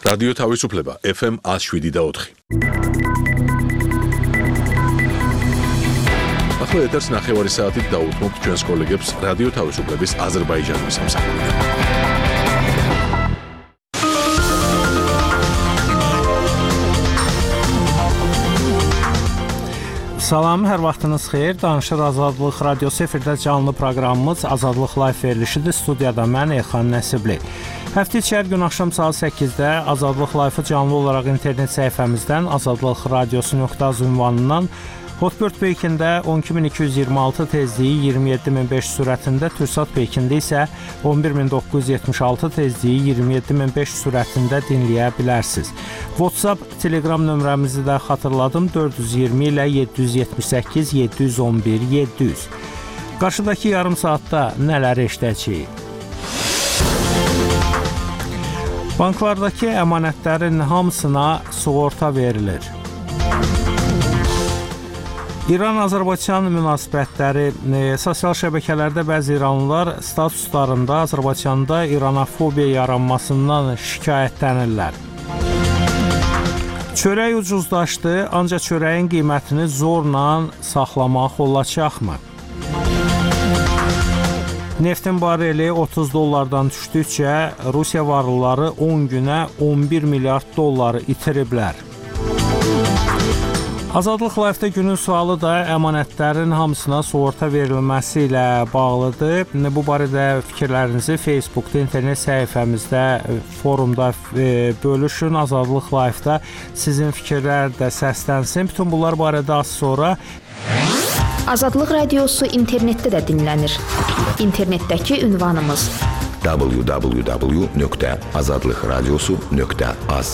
რადიო თავისუფლება FM 107.4. ახლა ეთერს ნახევარი საათით დაუთმობთ ჩვენს კოლეგებს რადიო თავისუფლების აზერბაიჯანის სამსახურიდან. Salam, hər vaxtınız xeyir. Danışır Azadlıq Radiosu efirdə canlı proqramımız Azadlıq Live verilişidir. Studiyada mən Elxan Nəsibli. Həftə içi hər gün axşam saat 8-də Azadlıq Live-ı canlı olaraq internet səhifəmizdən azadlıqradiosu.az ünvanından Hotbird Peykində 12226 tezliyi 27500 sürətində, Türksat Peykində isə 11976 tezliyi 27500 sürətində dinləyə bilərsiniz. WhatsApp, Telegram nömrəmizi də xatırladım, 420 ilə 778 711 700. Qarşıdakı yarım saatda nələr eşidəcəyik? Banklardakı əmanətlərin hamısına sığorta verilir. İran-Azərbaycan münasibətləri, sosial şəbəkələrdə bəzi İranlılar statuslarında Azərbaycanda İranofobiya yaranmasından şikayətlənirlər. Çörək ucuzlaşdı, ancaq çörəyin qiymətini zorla saxlamaq olacaqmı? Neftin bareli 30 dollardan düşdükcə Rusiya varlıları 10 günə 11 milyard dolları itiriblər. Azadlıq Live-də günün sualı da əmanətlərin hamısına sığorta verilməsi ilə bağlıdır. Bu barədə fikirlərinizi Facebookda, internet səhifəmizdə, forumda bölüşün. Azadlıq Live-da sizin fikirlər də səslənsin. Bütün bunlar barədə az sonra. Azadlıq Radiosu internetdə də dinlənir. İnternetdəki ünvanımız www.azadlıqradiosu.az.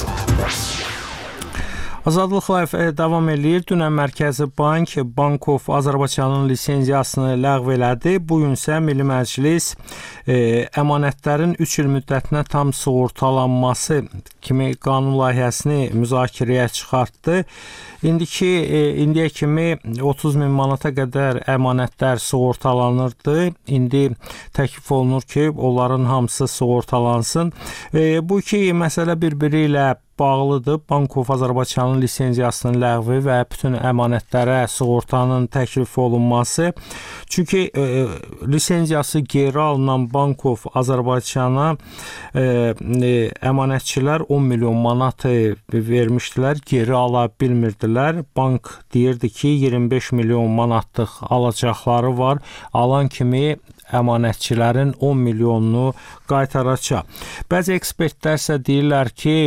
Azadlıq Live davam eləyir. Dünən Mərkəzi Bank, Bank of Azərbaycanın lisenziyasını ləğv elədi. Bu gün isə Milli Məclis əmanətlərin 3 il müddətinə tam sığortalanması kimi qanun layihəsini müzakirəyə çıxartdı. İndiyə kimi 30 min manata qədər əmanətlər sığortalanırdı. İndi təklif olunur ki, onların hamısı sığortalansın. Bu iki məsələ bir-biri ilə bağlıdır. Bank of Azərbaycanın lisenziyasının ləğvi və bütün əmanətlərə sığortanın təklif olunması. Çünki lisenziyası geri alınan Bank of Azərbaycana əmanətçilər 10 milyon manat vermişdilər, geri ala bilmirdilər. Bank deyirdi ki, 25 milyon manatlıq alacaqları var. Alan kimi əmanətçilərin 10 milyonunu qaytaracaq. Bəzi ekspertlər isə deyirlər ki,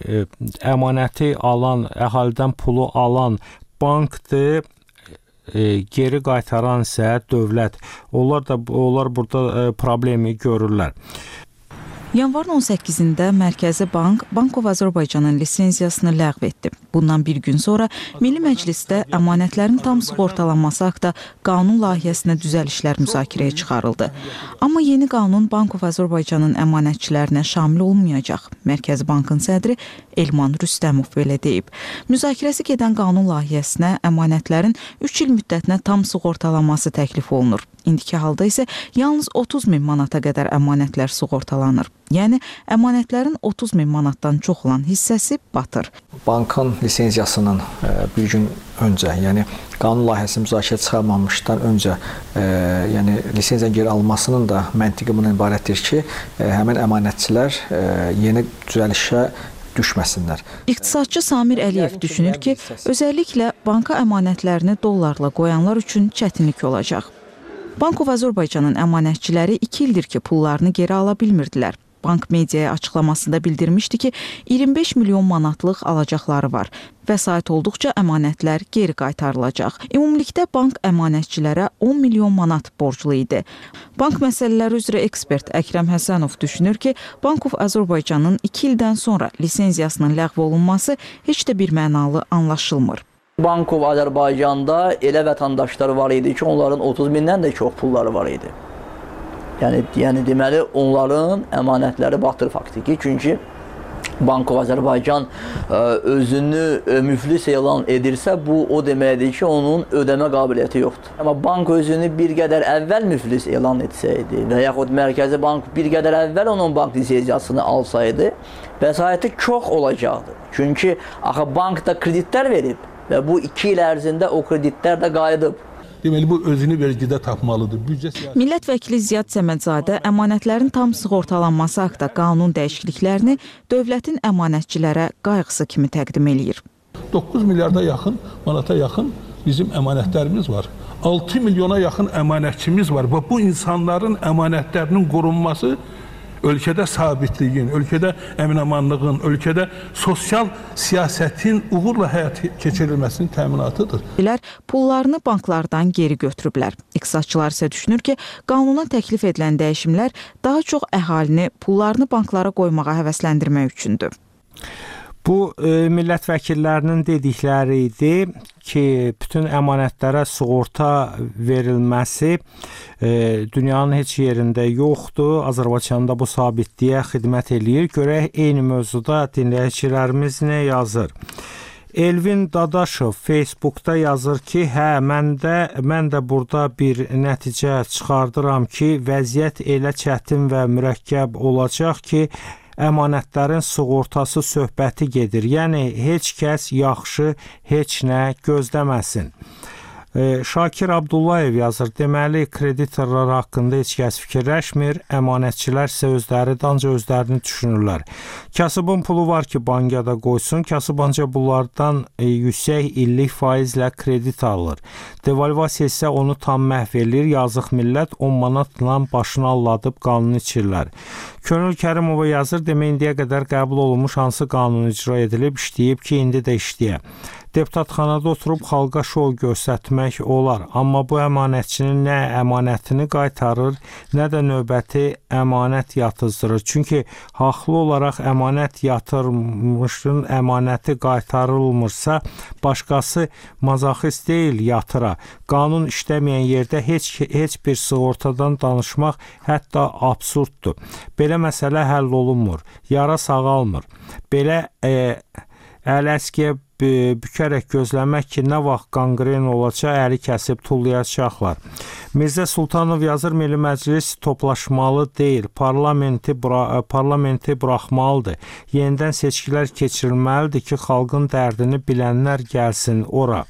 əmanəti alan, əhalidən pulu alan bankdır, geri qaytaran isə dövlət. Onlar burada problemi görürlər. Yanvarın 18-də Mərkəzi Bank, Bank of Azərbaycanın lisenziyasını ləğv etdi. Bundan bir gün sonra Milli Məclisdə əmanətlərin tam sığortalanması haqqında qanun layihəsinə düzəlişlər müzakirəyə çıxarıldı. Amma yeni qanun Bank of Azərbaycanın əmanətçilərinə şamil olmayacaq. Mərkəzi Bankın sədri Elman Rüstəmov belə deyib. Müzakirəsi gedən qanun layihəsinə əmanətlərin 3 il müddətinə tam sığortalanması təklif olunur. İndiki halda isə yalnız 30 min manata qədər əmanətlər sığortalanır. Yəni, əmanətlərin 30 min manatdan çox olan hissəsi batır. Bankın lisenziyasının bir gün öncə, yəni qanun layihəsi müzakirə çıxarmamışdan öncə, yəni lisenziya geri almasının da məntiqi bundan ibarətdir ki, həmin əmanətçilər yeni düzəlişə düşməsinlər. İqtisadçı Samir Əliyev düşünür ki, özəlliklə banka əmanətlərini dollarla qoyanlar üçün çətinlik olacaq. Bank of Azərbaycanın əmanətçiləri 2 ildir ki, pullarını geri ala bilmirdilər. Bank mediaya açıqlamasında bildirmişdi ki, 25 milyon manatlıq alacaqları var. Vəsait olduqca əmanətlər geri qaytarılacaq. Ümumilikdə bank əmanətçilərə 10 milyon manat borclu idi. Bank məsələləri üzrə ekspert Əkrəm Həsənov düşünür ki, Bank of Azərbaycanın 2 ildən sonra lisenziyasının ləğv olunması heç də bir mənalı anlaşılmır. Bank of Azərbaycanda elə vətəndaşları var idi ki, onların 30 mindən də çox pulları var idi. Yəni deməli, onların əmanətləri batır faktiki. Çünki Bank of Azərbaycan özünü müflis elan edirsə, bu o deməkdir ki, onun ödəmə qabiliyyəti yoxdur. Amma bank özünü bir qədər əvvəl müflis elan etsəydi və yaxud Mərkəzi Bank bir qədər əvvəl onun bank lisenziyasını alsaydı, vəsaiti çox olacaqdı. Çünki axı bank da kreditlər verib və bu 2 il ərzində o kreditlər də qayıdıb. Deməli, bu özünü vergidə tapmalıdır. Millət vəkili Ziyad Səmədzadə əmanətlərin tam sığortalanması haqqında qanun dəyişikliklərini dövlətin əmanətçilərə qayğısı kimi təqdim eləyir. 9 milyarda yaxın, manata yaxın bizim əmanətlərimiz var. 6 milyona yaxın əmanətçimiz var və bu insanların əmanətlərinin qorunması ölkədə sabitliyin, ölkədə əmin-amanlığın, ölkədə sosial siyasətin uğurla həyata keçirilməsinin təminatıdır. Pullarını banklardan geri götürüblər. İqtisadçılar isə düşünür ki, qanuna təklif edilən dəyişimlər daha çox əhalini pullarını banklara qoymağa həvəsləndirmək üçündür. Bu millət vəkillərinin dedikləri idi ki, bütün əmanətlərə sığorta verilməsi dünyanın heç yerində yoxdur. Azərbaycanda bu sabitliyə xidmət eləyir. Görək eyni mövzuda dinləyicilərimiz nə yazır. Elvin Dadaşov Facebookda yazır ki, mən də burada bir nəticə çıxardıram ki, vəziyyət elə çətin və mürəkkəb olacaq ki, əmanətlərin sığortası söhbəti gedir. Yəni, heç kəs yaxşı heç nə gözləməsin. Şakir Abdullayev yazır, deməli, kreditorlar haqqında heç kəs fikirləşmir, əmanətçilər isə özlərini düşünürlər. Kasıbın pulu var ki, bankada qoysun, kasıb ancaq bunlardan yüksək illik faizlə kredit alır. Devalvasiya isə onu tam məhv edir, yazıq millət 10 manatla başını alladıb qanunu içirlər. Könül Kərimova yazır, demək indiyə qədər qəbul olunmuş hansı qanun icra edilib, işləyib ki, indi də işləyə. Deputatxanada oturub xalqa şou göstərmək olar, amma bu əmanətçinin nə əmanətini qaytarır, nə də növbəti əmanət yatızdırır. Çünki haqlı olaraq əmanət yatırmışın əmanəti qaytarılmırsa, başqası mazaxist deyil yatıra. Qanun işləməyən yerdə heç bir sığortadan danışmaq hətta absurddur. Belə məsələ həll olunmur, yara sağalmır. Belə əl-əskiyə bükərək gözləmək ki, nə vaxt qanqren olacaq, əli kəsib tullayacaqlar. Mirzə Sultanov yazır, Milli Məclis toplaşmalı deyil, parlamenti buraxmalıdır. Yenidən seçkilər keçirilməlidir ki, xalqın dərdini bilənlər gəlsin ora.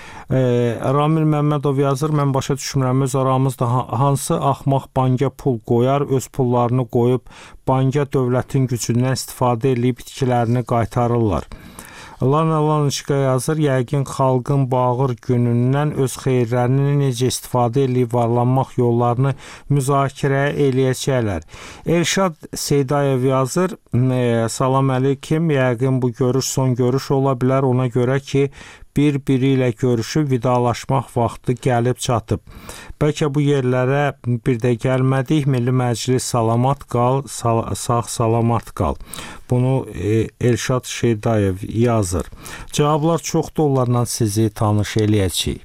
Ramil Məmmədov yazır, mən başa düşmürəm, öz aramızda hansı axmaq banka pul qoyar, öz pullarını qoyub banka dövlətin gücündən istifadə edib itkilərini qaytarırlar. Lana Lanışqa yazır, yəqin xalqın bağır günündən öz xeyirlərini necə istifadə edib varlanmaq yollarını müzakirə eləyəcəklər. Elşad Seydayev yazır, salam əleyküm, yəqin bu görüş son görüş ola bilər, ona görə ki, bir-biri ilə görüşüb vidalaşmaq vaxtı gəlib çatıb. Bəlkə bu yerlərə bir də gəlmədik, Milli Məclis salamat qal, sağ-salamat qal. Bunu Elşad Şeydayev yazır. Cavablar çoxdur, onlarla sizi tanış eləyəcəyik.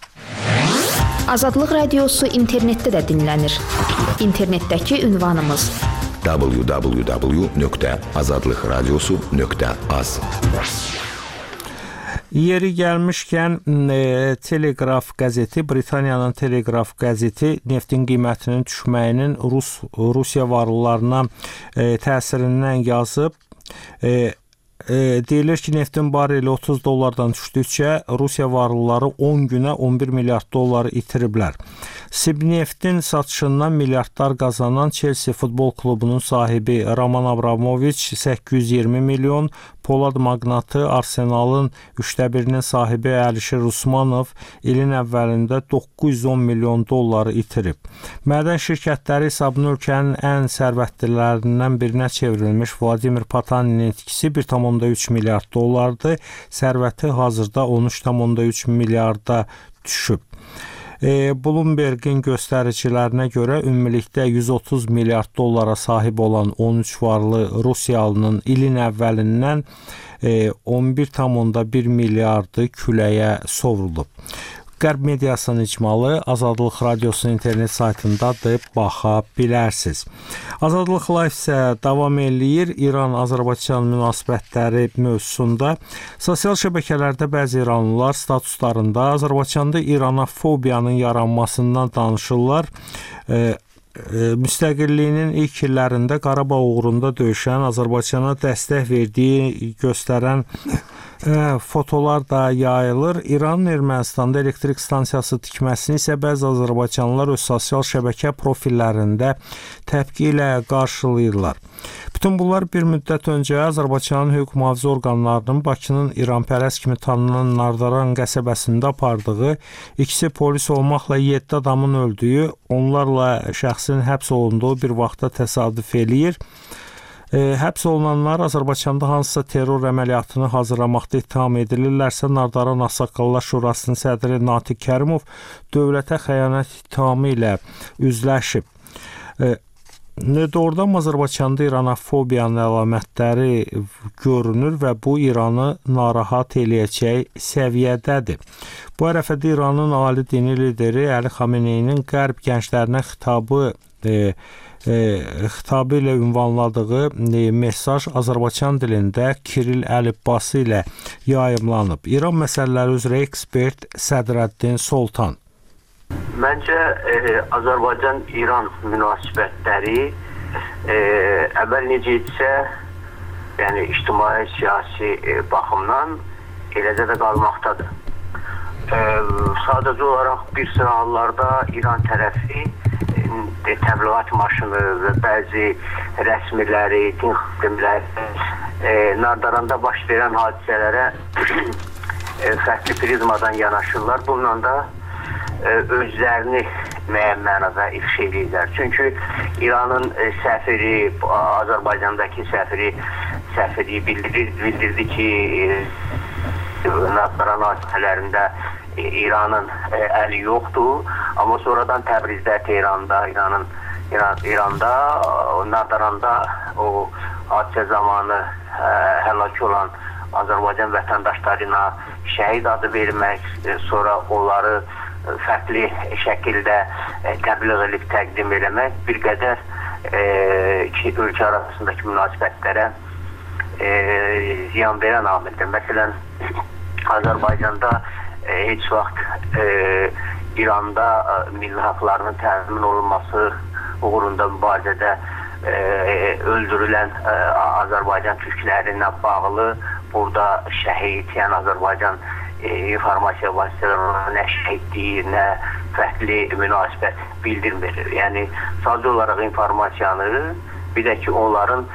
Azadlıq Radiosu internetdə də dinlənir. İnternetdəki ünvanımız www.azadlıqradiosu.az. Yeri gəlmişkən Telegraf qəzeti, Britaniyanın Telegraf qəzeti neftin qiymətinin düşməyinin Rusiya varlılarına təsirindən yazıb. Deyilir ki, neftin bareli 30 dollardan düşdükcə Rusiya varlıları 10 günə 11 milyard dolları itiriblər. Sibneftin satışından milyardlar qazanan Chelsea futbol klubunun sahibi Roman Abramovich 820 milyon, Polad magnatı Arsenalın 1/3-nin sahibi Əlişir Usmanov ilin əvvəlində 910 milyon dolları itirib. Mədən şirkətləri hesabını ölkənin ən sərvətlilərindən birinə çevrilmiş Vladimir Potaninin itkisi 1,3 milyard dollardır. Sərvəti hazırda 13,3 milyarda düşüb. Bloomberg'in göstəricilərinə görə ümumilikdə 130 milyard dollara sahib olan 13 varlı Rusiyalının ilin əvvəlindən 11,1 milyardı küləyə sovrulub. Qərb mediasının icmalı Azadlıq Radiosunun internet saytındadır, baxa bilərsiniz. Azadlıq Live isə davam eləyir. İran-Azərbaycan münasibətləri mövzusunda sosial şəbəkələrdə bəzi İranlılar statuslarında Azərbaycanda İranofobiyanın yaranmasından danışırlar. Müstəqilliyinin ilk illərində Qarabağ uğrunda döyüşən, Azərbaycana dəstək verdiyi göstərən fotolar da yayılır. İranın Ermənistanda elektrik stansiyası tikməsini isə bəzi azərbaycanlılar öz sosial şəbəkə profillərində təpki ilə qarşılayırlar. Bütün bunlar bir müddət öncə Azərbaycanın hüquq mühafizə orqanlarının Bakının İranpərəst kimi tanınan Nardaran qəsəbəsində apardığı, ikisi polis olmaqla 7 adamın öldüyü, onlarla şəxsin həbs olunduğu bir vaxtda təsadüf eləyir. Həbs olunanlar Azərbaycanda hansısa terror əməliyyatını hazırlamaqda ittiham edilirlərsə, Nardaran Ağsaqqallar Şurasının sədri Natiq Kərimov dövlətə xəyanət ittihamı ilə üzləşib. Doğrudan Azərbaycanda İranofobiyanın əlamətləri görünür və bu İranı narahat eləyəcək səviyyədədir. Bu ərəfədə İranın ali dini lideri Əli Xameneyinin Qərb gənclərinə xitabı ilə ünvanladığı mesaj Azərbaycan dilində Kiril əlifbası ilə yayımlanıb. İran məsələləri üzrə ekspert Sədrəddin Soltan. Məncə Azərbaycan-İran münasibətləri əvvəl necə etsə, yəni ictimai siyasi baxımdan eləcə də qalmaqdadır. Sadəcə olaraq bir sıra hallarda İran tərəfi təbliğat maşını və bəzi rəsmiləri, din xadimləri Nardaranda baş verən hadisələrə fərqli prizmadan yanaşırlar. Bununla da özlərini müəyyən mənada ifşa edirlər. Çünki İranın səfiri, Azərbaycandakı səfiri bildirdi ki, Nardaran hadisələrində İranın əli yoxdur, amma sonradan Təbrizdə, Tehranda, İranda, Nardaranda o hadisə zamanı həlak olan Azərbaycan vətəndaşlarına şəhid adı vermək, sonra onları fərqli şəkildə təbliğ edib təqdim eləmək bir qədər iki ölkə arasındakı münasibətlərə ziyan verən amildir. Məsələn, Azərbaycanda heç vaxt İranda milli haqlarının təmin olunması uğrunda mübarizədə öldürülən Azərbaycan türklərinə bağlı burada şəhid, yəni Azərbaycan informasiya vasitələrinin nə şəhidliyi, nə fərqli münasibət bildirmir. Yəni, sadəcə olaraq informasiyanı, bir də ki, onların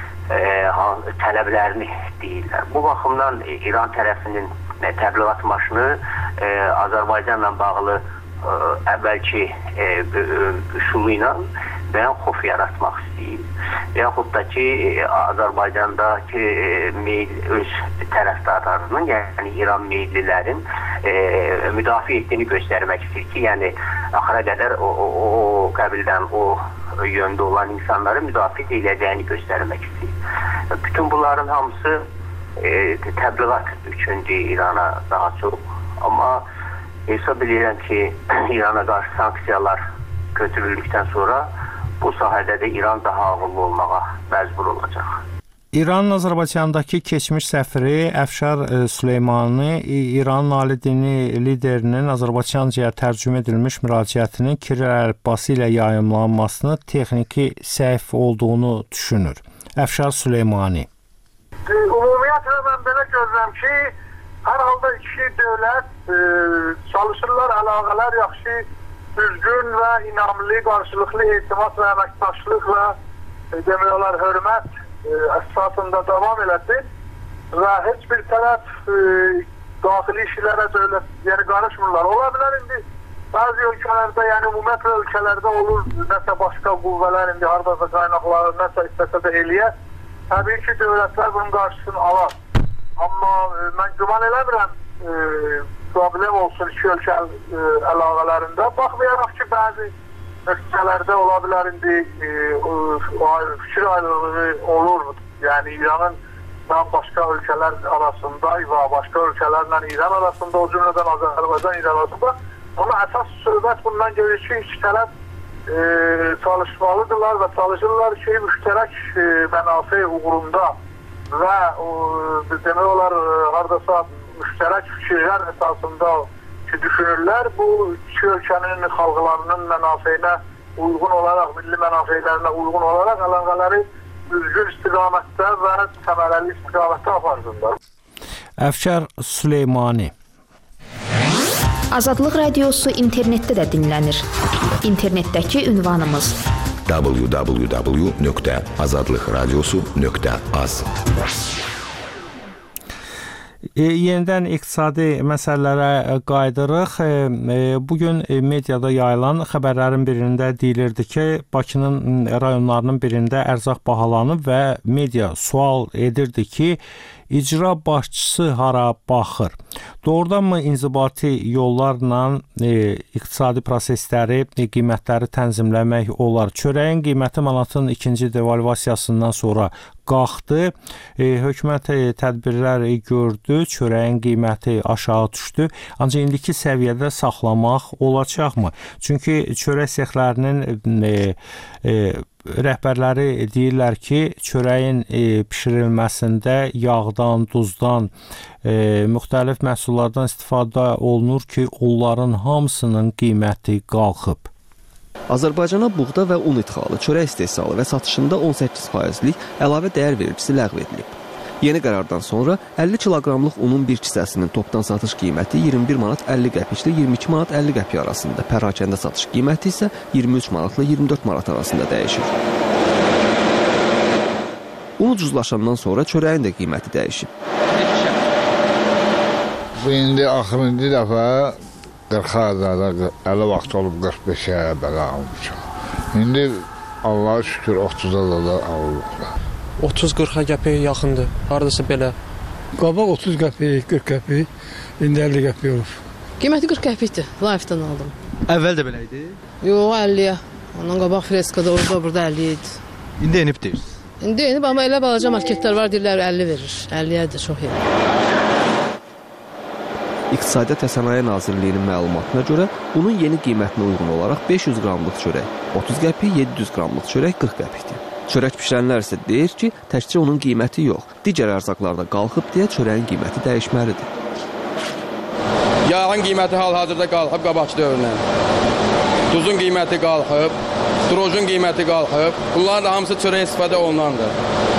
tələblərini deyirlər. Bu baxımdan İran tərəfinin təbliğat maşını Azərbaycanla bağlı əvvəlki üsulu ilə bəyan xof yaratmaq istəyir. Yaxud da ki, Azərbaycandakı öz tərəfdarlarının, yəni İran meyillilərin müdafiə etdiyini göstərmək istəyir ki, yəni axıra qədər o qəbildən, o yöndə olan insanları müdafiə ediləcəyini göstərmək istəyir. Bütün bunların hamısı təbliğat üçündür İrana daha çox. Amma hesab edirəm ki, İrana qarşı sanksiyalar götürüldükdən sonra bu sahədə də İran daha ağıllı olmağa məcbur olacaq. İranın Azərbaycandakı keçmiş səfiri Əfşar Süleymani İranın ali dini liderinin Azərbaycancaya tərcümə edilmiş müraciətinin Kiril əlifbası ilə yayımlanmasını texniki səhv olduğunu düşünür. Əfşar Süleymani. Ümumiyyətlə mən belə görürəm ki, hər halda iki dövlət çalışırlar, əlaqələr yaxşı, düzgün və inamlı, qarşılıqlı etimad və əməkdaşlıqla demək olar hörmət əsasında davam eləsin və heç bir tərəf daxili işlərə yəni qarışmırlar. Ola bilər indi bəzi ölkələrdə, yəni ümumiyyətlə ölkələrdə olur nəsə başqa qüvvələr indi haradasa qaynaqları nəsə istəsə də eləyər. Təbii ki, dövlətlər bunun qarşısını alar. Amma mən güman eləmirəm problem olsun iki ölkə əlaqələrində. Baxmayaraq ki, bəzi ölkələrdə ola bilər indi fikir ayrılığı olur. Yəni İranın və başqa ölkələr arasında və başqa ölkələrlə İran arasında, o cümlədən Azərbaycan-İran arasında. Amma əsas söhbət bundan gedir ki, iki tərəf çalışmalıdırlar və çalışırlar ki, müştərək mənafe uğrunda və demək olar hardasa müştərək fikirlər əsasında ki, düşünürlər. Bu iki ölkənin xalqlarının mənafeyinə uyğun olaraq, milli mənafeylərinə uyğun olaraq əlaqələri düzgün istiqamətdə və təmələli istiqamətdə aparsınlar. Əfşar Süleymani. Azadlıq Radiosu internetdə də dinlənir. İnternetdəki ünvanımız www.azadlıqradiosu.az. Yenidən iqtisadi məsələlərə qayıdırıq. Bugün mediada yayılan xəbərlərin birində deyilirdi ki, Bakının rayonlarının birində ərzaq bahalanıb və media sual edirdi ki, icra başçısı hara baxır? Doğrudanmı inzibati yollarla iqtisadi prosesləri, qiymətləri tənzimləmək olar? Çörəyin qiyməti manatın ikinci devalvasiyasından sonra qalxdı. Hökumət tədbirlər gördü, çörəyin qiyməti aşağı düşdü. Ancaq indiki səviyyədə saxlamaq olacaqmı? Çünki çörək sexlərinin rəhbərləri deyirlər ki, çörəyin bişirilməsində yağdan, duzdan, müxtəlif məhsullardan istifadə olunur ki, onların hamısının qiyməti qalxıb. Azərbaycana buğda və un ixalı, çörək istehsalı və satışında 18%lik əlavə dəyər vericisi ləğv edilib. Yeni qərardan sonra 50 kiloqramlıq unun bir kisəsinin topdan satış qiyməti 21 manat 50 qəpiklə 22 manat 50 qəpik arasında, pərakəndə satış qiyməti isə 23 manatla 24 manat arasında dəyişir. Un ucuzlaşandan sonra çörəyin də qiyməti dəyişib. Bu indi axırıncı dəfə 40-a, 50 vaxt olub 45-ə belə almışam. İndi Allah'a şükür 30'a da alırıq. 30-40 qəpik yaxındır, haradasa belə. Qabaq 30 qəpik, 40 qəpik, indi 50 qəpik olur. Qiyməti 40 qəpikdir, Life-dan aldım. Əvvəl də belə idi? Yox, 50-yə. Ondan qabaq freskada orada, burada 50 idi. İndi enib deyirsiniz? İndi enib, amma elə balaca marketlər var, deyirlər 50 verir. 50-yədir, çox iyi. İqtisadiyyat və Sənaye Nazirliyinin məlumatına görə bunun yeni qiymətinə uyğun olaraq 500 qramlıq çörək 30 qəpik, 700 qramlıq çörək 40 qəpikdir. Çörək bişirənlər isə deyir ki, təkcə onun qiyməti yox, digər ərzaqlarda qalxıb deyə çörəyin qiyməti dəyişməlidir. Yağın qiyməti hal-hazırda qalxıb qabaqçı dövründən. Tuzun qiyməti qalxıb, drojun qiyməti qalxıb. Bunların da hamısı çörək istifadə olunandır.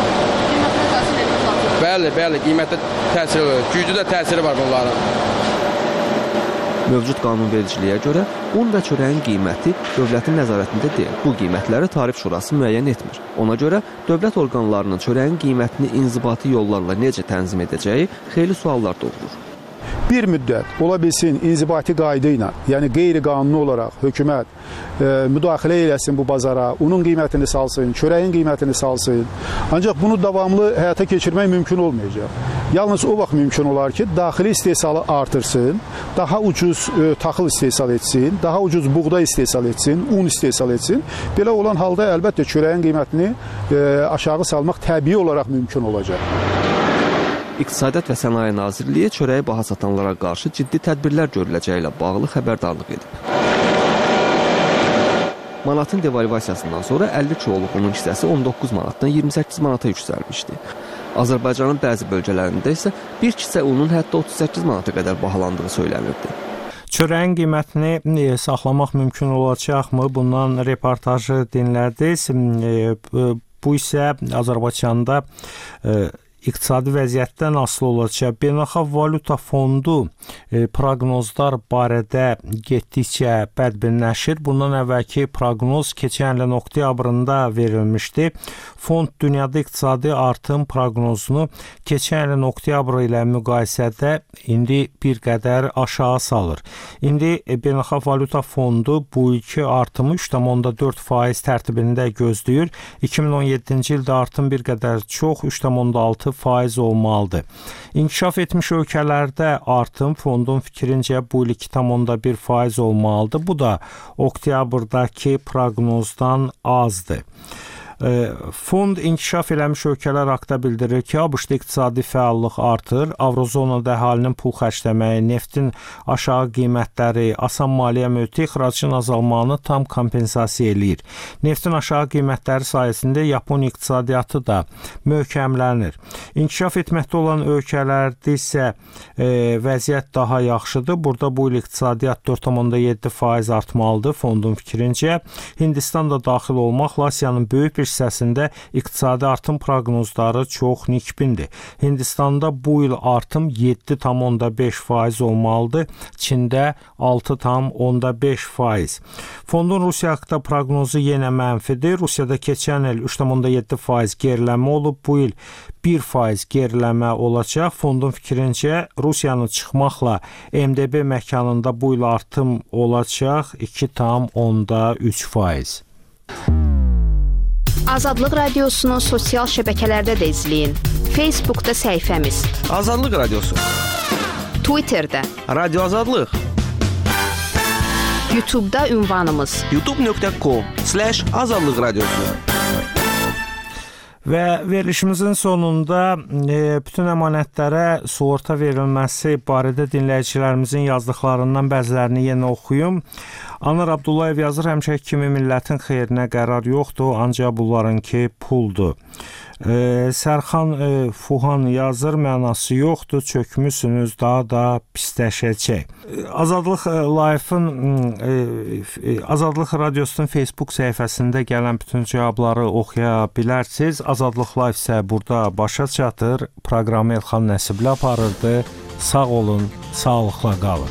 Bəli, qiymətə təsir olur. Güclü də təsiri var bunların. Mövcud qanunvericiliyə görə un və çörəyin qiyməti dövlətin nəzarətində deyil. Bu qiymətləri Tarif Şurası müəyyən etmir. Ona görə dövlət orqanlarının çörəyin qiymətini inzibati yollarla necə tənzim edəcəyi xeyli suallar doğurur. Bir müddət ola bilsin inzibati qayda ilə, yəni qeyri-qanuni olaraq hökumət müdaxilə eləsin bu bazara, unun qiymətini salsın, çörəyin qiymətini salsın. Ancaq bunu davamlı həyata keçirmək mümkün olmayacaq. Yalnız o vaxt mümkün olar ki, daxili istehsalı artırsın, daha ucuz taxıl istehsal etsin, daha ucuz buğda istehsal etsin, un istehsal etsin. Belə olan halda əlbəttə çörəyin qiymətini aşağı salmaq təbii olaraq mümkün olacaq. İqtisadiyyat və Sənaye Nazirliyi çörəyi baha satanlara qarşı ciddi tədbirlər görüləcəyi ilə bağlı xəbərdarlıq edib. Manatın devalvasiyasından sonra 50 kiloluq unun hissəsi 19 manatdan 28 manata yüksəlmişdi. Azərbaycanın bəzi bölgələrində isə bir kisə unun hətta 38 manata qədər bahalandığı söylənirdi. Çörəyin qiymətini saxlamaq mümkün olacaqmı? Bundan reportajı dinlədiniz. Bu isə Azərbaycanda iqtisadi vəziyyətdən asılı olacaq. Beynəlxalq Valyuta Fondu proqnozlar barədə getdikcə bədbinləşir. Bundan əvvəlki proqnoz keçən ilin oktyabrında verilmişdi. Fond dünyada iqtisadi artım proqnozunu keçən ilin oktyabr ilə müqayisədə indi bir qədər aşağı salır. İndi Beynəlxalq Valyuta Fondu bu ilki artımı 3,4% tərtibində gözləyir. 2017-ci ildə artım bir qədər çox 3,6% olmalıdır. İnkişaf etmiş ölkələrdə artım fondun fikrincə bu il 2,1% olmalıdır. Bu da oktyabrdakı proqnozdan azdır. Fond inkişaf eləmiş ölkələr haqqında bildirir ki, ABŞ-da iqtisadi fəallıq artır, Avrozonada əhalinin pul xərcləməyi, neftin aşağı qiymətləri, asan maliyyə mühiti ixracın azalmağını tam kompensasiya eləyir. Neftin aşağı qiymətləri sayəsində Yaponiya iqtisadiyyatı da möhkəmlənir. İnkişaf etməkdə olan ölkələrdə isə vəziyyət daha yaxşıdır. Burada bu il iqtisadiyyat 4,7% artmalıdır fondun fikrincə. Hindistan da daxil olmaqla Asiyanın böyük bir hissəsində iqtisadi artım proqnozları çox nikbindir. Hindistanda bu il artım 7,5% olmalıdır. Çində 6,5%. Fondun Rusiya haqqında proqnozu yenə mənfidir. Rusiyada keçən il 3,7% geriləmə olub. Bu il 1% geriləmə olacaq. Fondun fikrincə Rusiyanın çıxmaqla MDB məkanında bu il artım olacaq 2,3%. Azadlıq Radiosunu sosial şəbəkələrdə də izləyin. Facebookda səhifəmiz Azadlıq Radiosu, Twitterdə Radio Azadlıq, YouTube'da ünvanımız youtube.com/azadlıq radiosu. Və verilişimizin sonunda bütün əmanətlərə sığorta verilməsi barədə dinləyicilərimizin yazdıqlarından bəzilərini yenə oxuyum. Anar Abdullayev yazır, həmişəki kimi millətin xeyrinə qərar yoxdur, ancaq bunlarınki puldur. Sərxan Fuhan yazır, mənası yoxdur, çökmüsünüz, daha da pisləşəcək. Azadlıq Live-ın Azadlıq Radiosunun Facebook səhifəsində gələn bütün cavabları oxuya bilərsiniz. Azadlıq Live isə burada başa çatır. Proqramı Elxan Nəsibli aparırdı. Sağ olun, sağlıqla qalın.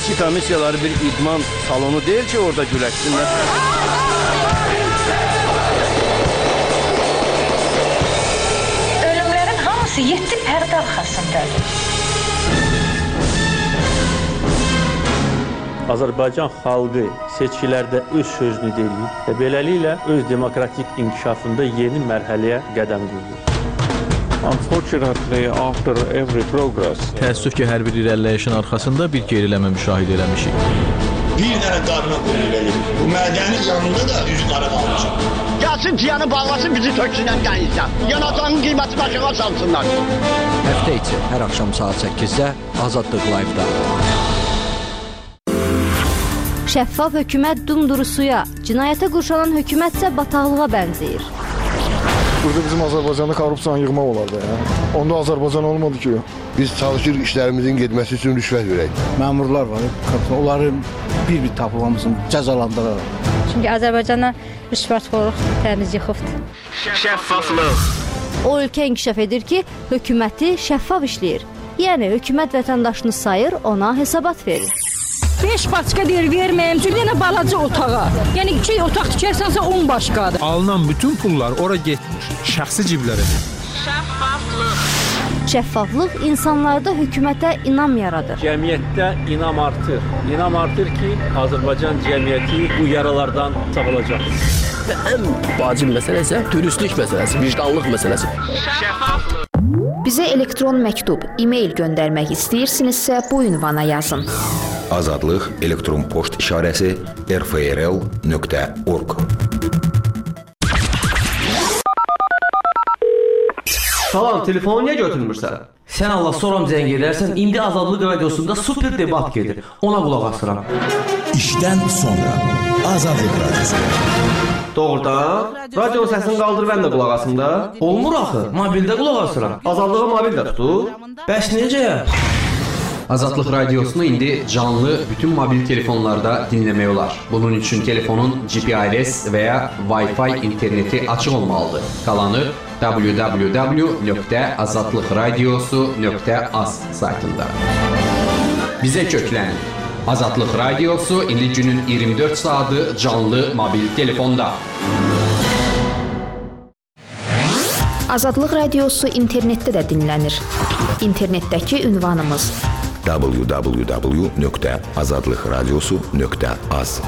Seçki komissiyaları bir idman salonu deyil ki, orada güləşsinlər. Ölümlərin hamısı 7 pərdə arxasındadır. Azərbaycan xalqı seçkilərdə öz sözünü deyir və beləliklə öz demokratik inkişafında yeni mərhələyə qədəm qoyur. Unfortunately, after every progress, təəssüf ki, hər bir irəliləyişin arxasında bir geriləmə müşahidə eləmişik. Bir dənə qarına qoyulur edir. Bu mədənin yanında da üzü qara qalmışıq. Gəlsin piyanı bağlasın, bizi töksünən qəyinsə. Yanacağın qiyməti başına salsınlar. Həftə içi hər axşam saat 8-də Azadlıq Live-da. Şəffaf hökumət dumdurusuya, cinayətə qurşanan hökumət isə bataqlığa bənzəyir. Burada bizim Azərbaycanda korrupsiyanı yığmaq olardı. Onda Azərbaycan olmadı ki. Biz çalışırıq işlərimizin getməsi üçün rüşvət verək. Məmurlar var, onları bir-bir tapıb hamısını cəzalandıraraq. Çünki Azərbaycandan rüşvətxorluq təmiz yıxıbdır. Şəffaflıq. O ölkə inkişaf edir ki, hökuməti şəffaf işləyir. Yəni, hökumət vətəndaşını sayır, ona hesabat verir. 5 başqa deyir verməyim, bir dənə balaca otağa. Yəni 2 otaq tikərsənsə 10 başqadır. Alınan bütün pullar ora getmir, şəxsi ciblərə. Şəffaflıq. Şəffaflıq insanlarda hökumətə inam yaradır. Cəmiyyətdə inam artır. İnam artır ki, Azərbaycan cəmiyyəti bu yaralardan sağalacaq. Və ən vacib məsələ isə dürüstlük məsələsi, vicdanlıq məsələsi. Şəffaflıq. Bizə elektron məktub, e-mail göndərmək istəyirsinizsə bu ünvana yazın. Azadlıq elektron poçt işarəsi rfrl.org. Salam, telefonu niyə götürmürsən? Sən Allah soram zəng edərsən, indi Azadlıq radiosunda super debat gedir. Ona qulaq asıram. İşdən sonra Azadlıq radiosu. Doğrudan? Radionun səsini qaldır, mən də qulaq asım da. Olmur axı, mobildə qulaq asıram. Azadlığı mobildə tutur. Bəs necə? Azadlıq radiosunu indi canlı bütün mobil telefonlarda dinləmək olar. Bunun üçün telefonun GPRS və ya Wi-Fi interneti açıq olmalıdır. Qalanı www.azadlıqradiosu.az saytında. Bizə köklənin. Azadlıq radiosu indi günün 24 saatı canlı mobil telefonda. Azadlıq radiosu internetdə də dinlənir. İnternetdəki ünvanımız www.azadlıqradiosu.az.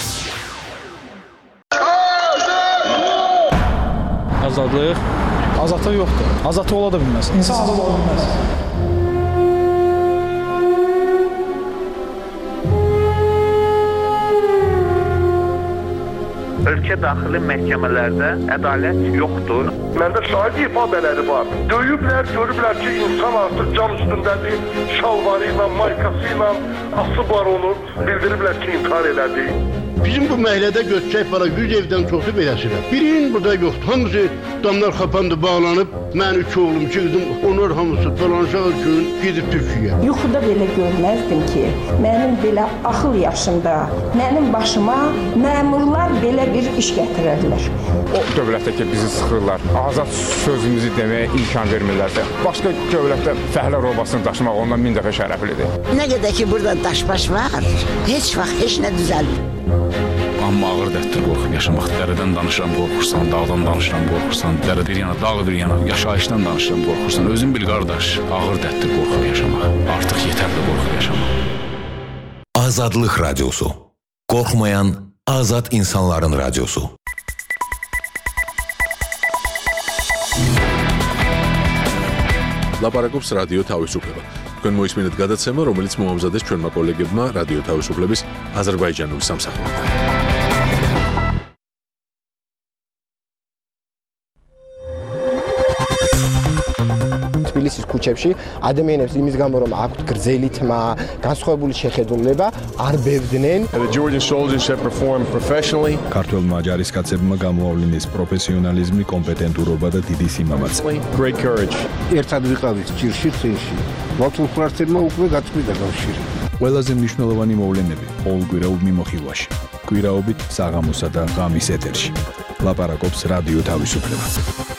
Azadlıq? Azadlıq yoxdur. Azadlıq ola da bilməz. İnsan azad ola bilməz. Ölkə daxili məhkəmələrdə ədalət yoxdur. Məndə şahid ifadələri var. Döyüblər, görüblər ki, insan artıq can üstündədir, şalvarı ilə, maykası ilə asıblar onu, bildiriblər ki, intihar elədi. Bizim bu məhəllədə götürək para 100 evdən çoxu beləsirəm. Birinin burada yoxdur. Hamısı damlar xapandı, bağlanıb. Mən 3 oğlum, 2 qızım, onlar hamısı falanşaq üçün gedib Türkiyəyə. Yuxuda belə görməzdim ki, mənim belə axıl yaşında, mənim başıma məmurlar belə bir iş gətirərlər. O dövlətdə ki, bizi sıxırlar, azad sözümüzü deməyə imkan vermirlərsə, başqa dövlətdə fəhlə robasını daşımaq ondan 1000 dəfə şərəflidir. Nə qədər ki, burada daşbaş var, heç vaxt heç nə düzəlmir. Amma ağır dərddir qorxub yaşamaq. Dərədən danışıram, qorxursan, dağdan danışıram, qorxursan, dərə bir yana, dağ bir yana, yaşayışdan danışıram, qorxursan. Özün bil qardaş, ağır dərddir qorxub yaşamaq. Artıq yetərli qorxub yaşamaq. Azadlıq radiosu. Qorxmayan azad insanların radiosu. ლაპარაკობს რადიო თავისუფლება. თქვენ მოისმინეთ გადაცემა, რომელიც მოამზადეს ჩვენმა კოლეგებმა რადიო თავისუფლების აზერბაიჯანული სამსახურიდან. თბილისის ქუჩებში ადამიანებს იმის გამო რომ აქვთ გრძელი თმა, განსხვავებული შეხედულება, არ ბევდნენ. The Georgian soldiers have performed professionally. ქართველმა ჯარისკაცებმა გამოავლინეს პროფესიონალიზმი, კომპეტენტურობა და დიდი სიმამაცე. Great courage. ერთად ვიყავით ჭირში წინში. მათულ ფრთებმა უკვე გაწყვიტა კავშირი. ყველაზე მნიშვნელოვანი მოვლენები ყოველკვირეულ მიმოხილვაში. კვირაობით საღამოსა და ღამის ეთერში. ლაპარაკობს რადიო თავისუფლება.